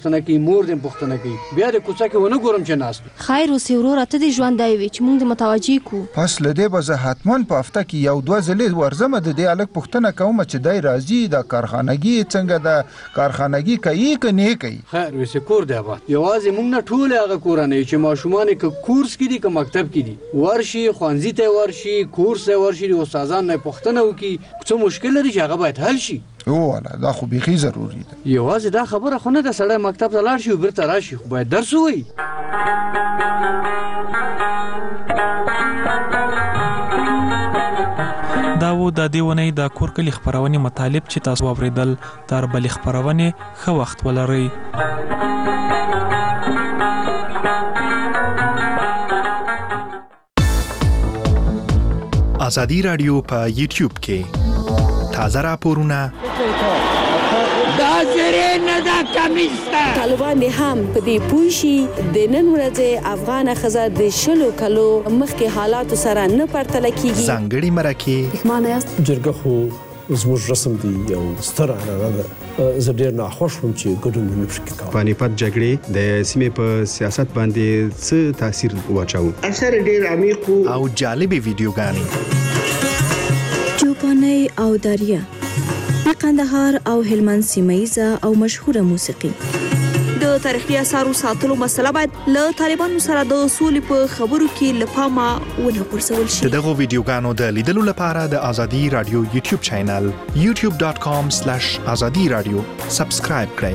پوښتنه کوي، مور دې پوښتنه کوي، بیا د کوڅه کې ونه ګورم چې ناست. خیر اوسې ورور، ته دې ژوندی وي چې موږ دې متوجه کړو. پس له دې به زه حتما په هفته کې 1-2 ځلې ورځم د دې هلک پوښتنه کوم چې دی راځي، د کارخانګي څنګه ده، کارخانګي کوي که نه کوي. خیر اوسې کور دی آباد. یوازې موږ نه ټول هغه کورنۍ چې ماشومان یې که کورس کې دي که مکتب کې دي ورشي، ښوونځي ته ورشي، کورس ته ورشي، د استادانو نه پوښتنه وکړي، څه مشکل لري چې هغه باید حل شي. والا دا خو بیخي ضروري ده. یوازې دا خبره خو نه ده سړی مکتب ته لاړ شي او بیرته راشي، خو باید درس ووایي. دا و د دې ونې د کور کلي خپرونې مطالب چې تاسو واورېدل. تر بلې خپرونې ښه وخت ولرئ. ازادي رادیو په یوټیوب کې تازه راپورونه دا زری نه دا کمیسته. طالبان هم په دې پوه شي د نن ورځې افغانه ښځه د 20 کلو مخکې حالاتو سره نه پرتله کیږي. ځانګړي مرکې جرګه خو زموږ رسم دی، یو ستر عنعنه ده. زه ډېر ناخوښ وم چې ګډون نه شي کولای. پانیپت جګړې د سیمې په سیاست باندې څه تاثیر واچاوه؟ اثر ډېر عمیق او جالبې ویډیوګانې. چوپانۍ او داریه د قندهار او هلمند سیمه‌ییزه او مشهوره موسیقي. د تاریخي اثارو ساتلو مسله باید له طالبانو سره د سولې په خبرو کې له پامه ونه غورځول شي. دغه ویډیوګانو د لیدلو لپاره د ازادي رادیو یوټیوب چینل youtube.com/azadiradio سبسکرایب کړئ.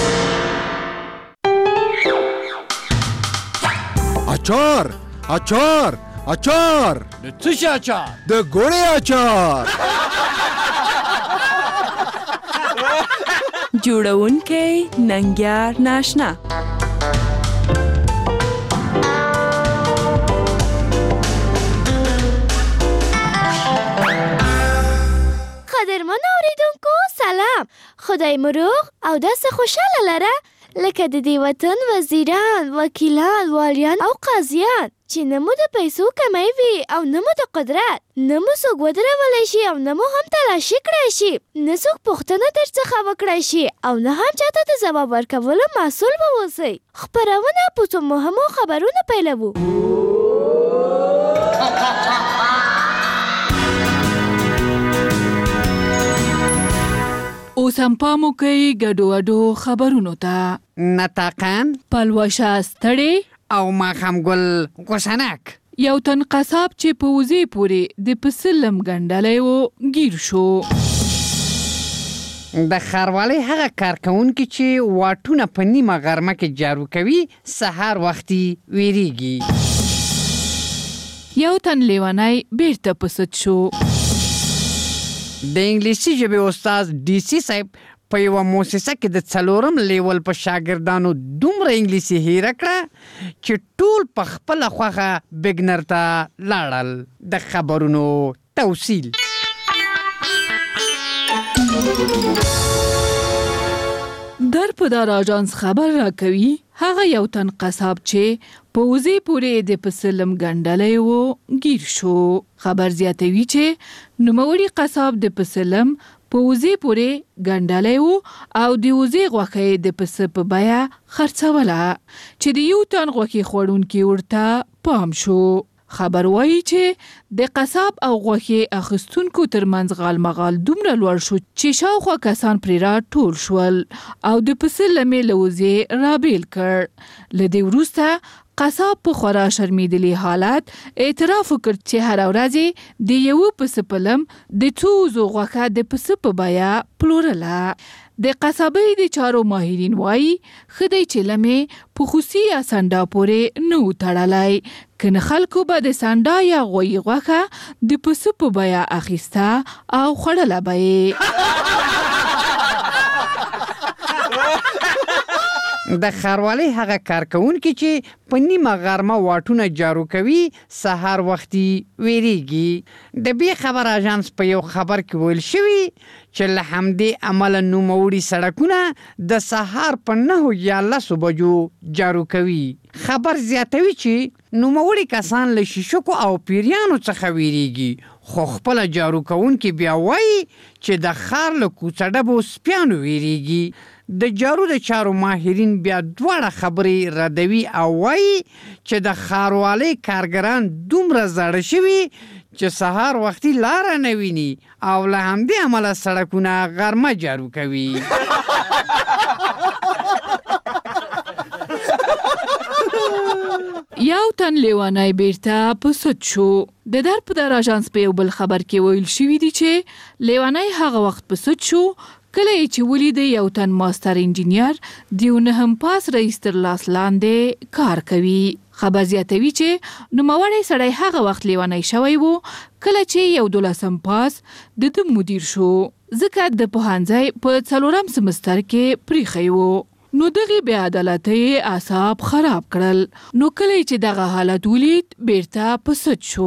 اچار اچار اچار د څه شي اچار؟ د ګوړې اچار. جوړونکی ننګیار ناشنا. قدرمن اوریدونکو سلام، خدای مو روغ او داسې خوشاله لره لکه د دې وطن وزیران، وکیلان، والیان او قاضیان چې نه مو د پیسو کمی وي او نه مو د قدرت، نه مو څوک ودرولی شي او نه مو هم تلاشي کړی شي، نه څوک پوښتنه در څخه وکړی شي او نه هم چاته د ځواب ورکولو مسؤل به اوسئ. خپرونه په څو مهمو خبرونو پیلوو. اوس هم پام وکئ ګډو خبرونو ته. نطاقان، پلوشه ستړی او ماښام ګل غوسنک. یو تن قصاب چې په وزې پورې د پسه لم ګنډلی و ګیر شو. د ښاروالۍ هغه کارکوونکي چې واټونه په نیمه غرمه کې جارو کوي سهار وختي ویریږي. یو تن لیونی بیرته په سد شو. د انګلیسي ژبې استاد ډي سي صاحب په یوه موسسه کې د 4م لیول په شاګردانو دومره انګلیسي هیره کړه چې ټول په خپله خوښه بګنر ته لاړل. د خبرونو توصیل. درپدار آژانس خبر راکوي هغه یو تن قصاب چې په وزې پورې د پسه لم ګنډلی و ګیر شو. خبر زیاتوي چې نوموړي قصاب د پسه لم په وزې پورې ګنډلی و او د وزې غوښه د پسه په بیه خرڅوله چې د یو تن غوښې خوړونکي ورته پام شو. خبر وایي چې د قصاب او غوښې اخیستونکو ترمنځ غالمغال دومره لوړ شو چې شاوخوا کسان پرې راټول شول او د پسه لمې له وزې رابیل کړ. له دې وروسته قصاب په خورا شرمیدلي حالت اعتراف وکړ چې هره ورځ د یو پسه په لم د څو وزو غوښه د پسه په بیه پلورله. د قصابۍ د چارو ماهرین وایي ښه دی چې لمې په خوسي یا سنډا پورې نه و تړلی، کنه خلکو به د سنډا یا غویي غوښه د پسه په بیه اخیسته او خوړله به یې. د ښاروالۍ هغه کارکوونکي چې په نیمه غرمه واټونه جارو کوي سهار وختي ویریږي. د بې خبر آژانس په یو خبر کې ویل شوي چې له همدې امله نوموړي سړکونه د سهار په 9 یا 10 بجو جارو کوي. خبر زیاتوي چې نوموړي کسان له شیشکو او پیریانو څخه ویریږي، خو خپله جارو کوونکي بیا وایي چې د ښار له کوڅه ډبو سپیانو ویریږي. د جارو د چارو ماهرین بیا دواړه خبرې ردوي او وایي چې د ښاروالۍ کارګران دومره زاړه شوي چې سهار وختي لاره نه ویني او له همدې امله سړکونه غرمه جارو کوي. یو تن لیوانی بیرته په سود شو. د درب در آژانس په یو بل خبر کې ویل شوي دي چې لیوانی هغه وخت په سود شو کله چې ولید یو تن ماستر انجینیر د 9 پاس رئیس تر لاس لاندې کار کوي. خبر زیاتوي چې نوموړی سړی هغه وخت لیوانی شوی وو کله چې یو 12 پاس د مدیر شو ځکه د پوهنځي په 4 سمستر کې پریخی وو. نو دغه بې عدالتۍ اعصاب خراب کړل. نو کله چې دغه حالت ولید بیرته په سود شو.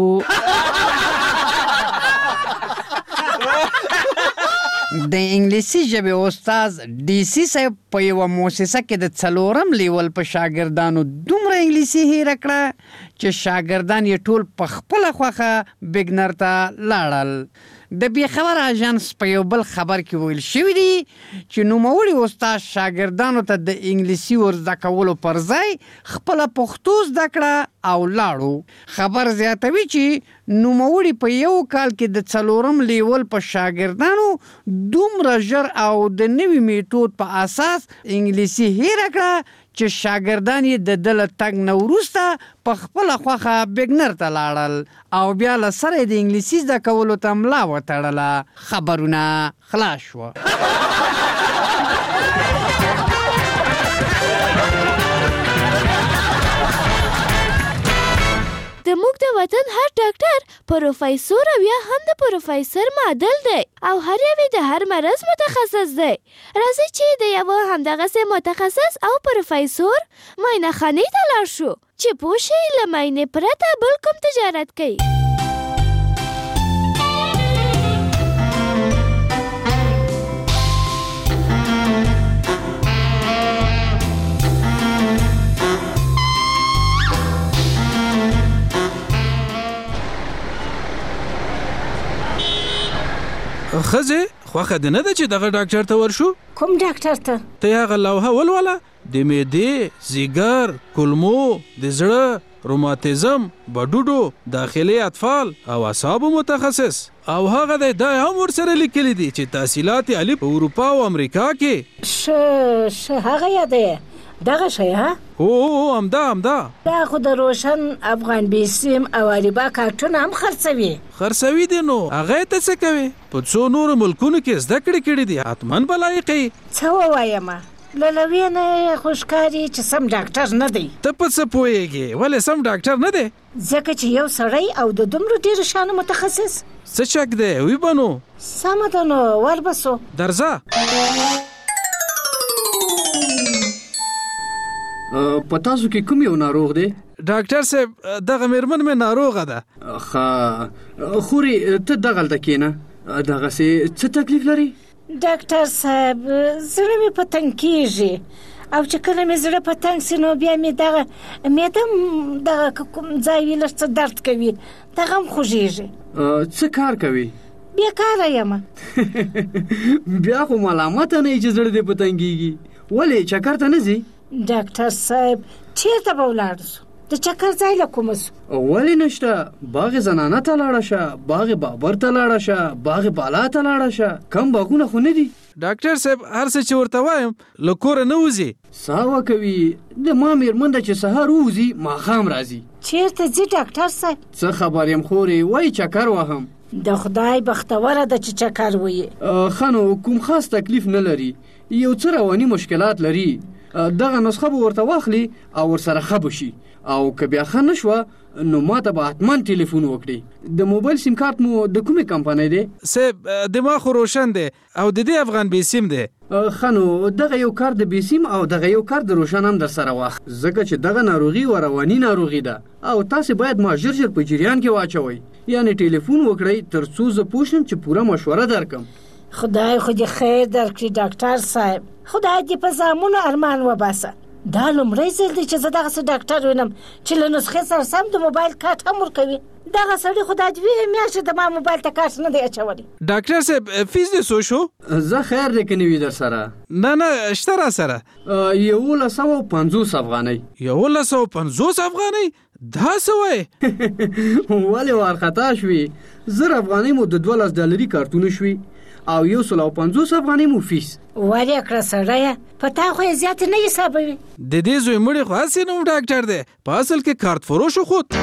د انګلیسي ژبې استاد ډي سي صاحب په یوه مؤسسه کې د 4 لیول په شاګردانو دومره انګلیسي هیره کړه چې شاګردان یې ټول په خپله خوښه بګنر ته لاړل. د بېخبر آژانس په یو بل خبر کې ویل شوي دي چې نوموړي استاد شاګردانو ته د انګلیسي ور زده کولو پر ځای خپله پښتو زده کړه او لاړو. خبر زیاتوي چې نوموړي په یو کال کې د 4 لیول په شاګردانو دومره ژر او د نوي میتود په اساس انګلیسي هیره کړه چې شاګردان یې د ده له تګ نه وروسته په خپله خوښه بګنر ته لاړل او بیا له سره یې د انګلیسي زده کولو ته ملا وتړله. خبرونه خلاص شوه. د موږ د وطن هر ډاکټر پروفیسور او یا هم د پروفیسور معادل دی او هر یو د هر مرض متخصص دی. راځئ چې د یو همدغسې متخصص او پروفیسور معاینه خانې ته لاړ شو چې پوه شي له معاینې پرته بل کوم تجارت کوي. خزه خوخه ده نه ده چې دغه ډاکټر ته ورشو. کوم ډاکټر ته؟ ته هغه لوحه ولوله د معدې، ځیګر، کولمو، د زړه، روماتیزم، بډوډو، داخلي اطفال او اعصابو متخصص او هغه د هم ورسره لیکلي دي چې تحصیلات عالی په اروپا او امریکا کې. هغه یاده دغه شی ها؟ او همدا دا خو د روشن افغان بیسیم او اریبا کارتونه هم خرڅوي دي. نو هغه ته څه کوي؟ په څو نور ملکونو کې زده کړې دي حتمن بلایقي. څه ووایم لوی نه خوشکاري چې سم ډاکټر نه دی. ته په څه پوهېږې ولې سم ډاکټر نه دی؟ ځکه چې یو سړی او د دومره ډېرو شانو متخصص. څه شک دی وی بنو؟ سمه ده نو وربسو درځه. په تاسو کې کوم یو ناروغ دی؟ ډاکټر صاحب دغه میرمن مې ناروغه ده. خوري ته دغلته کېنه. دغسې څه تکلیف لري؟ ډاکټر صاحب زړه مې په تنګ کېږي او چې کله مې زړه په تنګ سي نو بیا مې دغه معده دغه کوم ځای وي لږ څه درد کوي دغه هم خوږېږي. څه کار کوي؟ بیکاره یم. بیا خو ملامته نه یې چې زړه دې په تنګېږي. ولې چکر ته نه ځي؟ ډاکټر صاحب چیرته به ولاړ سو؟ د چکر ځای له کومه سو؟ ولې نشته؟ باغ زنانه ته لاړه شه، باغ بابر ته لاړه شه، باغ بالا ته لاړه شه. کم باغونه خو نه دي. ډاکټر صاحب هر څه چې ورته وایم له کوره نه وځي. ساوه کوي. د ما میرمن ده چې سهار وځي ماښام راځي. چیرته ځي ډاکټر صاحب؟ څه خبر یم خورې وایي چکر وهم. د خدای بختوره ده چې چکر وایي. ښه نو کوم خاص تکلیف نه لري، یو څه رواني مشکلات لري. دغه نسخه به ورته واخلي او ورسره ښه به شي او که بیا ښه نه شوه نو ما ته به حتمن ټلیفون وکړي. د موبایل سیم کارت مو د کومې کمپنۍ دی؟ صاحب دماغ خو روشن دی او د دې افغان بیسیم دی. ښه نو دغه یو کار د بیسیم او دغه یو کار د روشن هم در سره واخ، ځکه چې دغه ناروغي و رواني ناروغي ده او تاسې باید ما ژر په جریان کې واچوئ. یعنی ټلیفون وکړئ تر څو زه پوه شم چې پوره مشوره درکم. خدای خو دې خیر درکړي ډاکټر صاحب. خدای دې په زامنو ارمان وباسه. دا لومړی ځل دی چې زه دغسې ډاکټر وینم چې له نسخې سره سم د موبایل کارت هم ورکوي. دغه سړي خو د دوې میاشتې د ما موبایل ته کاش نه دی اچولی. ډاکټر صاحب فیس دې څو شو؟ زه خیر دی که نه وي در سره؟ نه شته را سره 1150 افغانۍ. 1150 افغانۍ؟ دا څه وایې؟ ولې وارخطا شوې؟ 1000 افغانۍ مو د 12 ډالري کارتونه شوي او 150 افغانۍ مو فیس. ولې کړه سړیه په تا خو یې زیاتې نه حسابوي. د دې زوی مړی خو هسې نه و ډاکټر دی، په اصل کې کارت فروش و خود.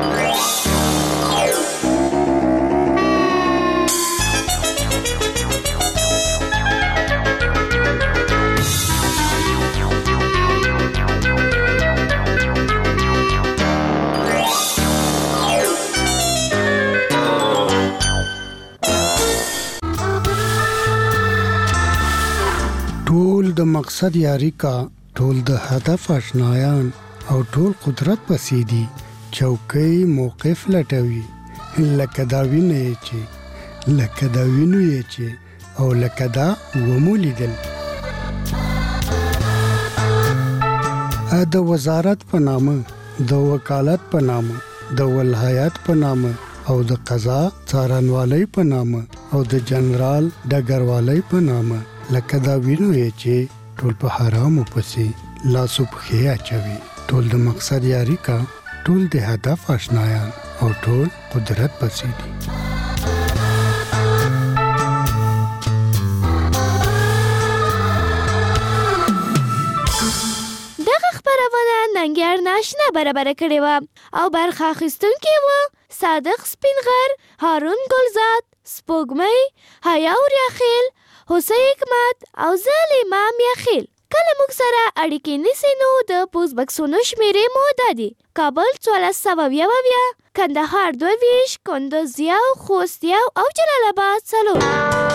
ټول د مقصد یاري کا، ټول د هدف آشنایان او ټول قدرت پسې دي. چوکۍ موقف لټوي لکه دا وینه چې لکه دا وینو یې چې او لکه دا ومو لیدل. د وزارت په نامه، د وکالت په نامه، د ولایت په نامه او د قضا څارنوالۍ په نامه او د جنرال ډګروالۍ په نامه لکه دا وینو یې چې ټول په حرامو پسې لاسو پښې اچوي. ټول د مقصد یاري کا، ټول د هدف آشنایان او ټول قدرت پسې دي. دغه خپرونه ننګیار ناشنا برابر کړې وه او برخه اخیستونکي وه صادق سپینغر، هارون ګلزاد، سپوږمۍ، حیا وریاخیل، حسین حکمت او زه امام یاخیل. کله موږ سره اړیکې نیسئ نو د پوسټ بکسونو شمیرې مو دا دي: کابل 1422، کندهار 22، کندوز 1، خوست 1 او جلال آباد 4.